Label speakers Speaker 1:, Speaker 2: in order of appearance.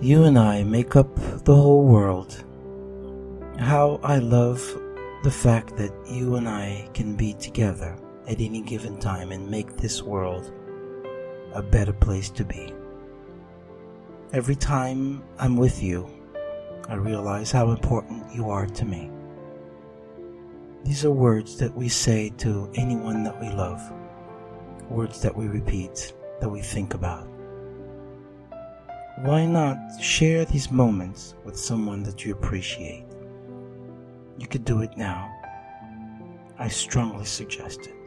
Speaker 1: You and I make up the whole world. How I love the fact that you and I can be together at any given time and make this world a better place to be. Every time I'm with you, I realize how important you are to me. These are words that we say to anyone that we love, words that we repeat, that we think about. Why not share these moments with someone that you appreciate? You could do it now. I strongly suggest it.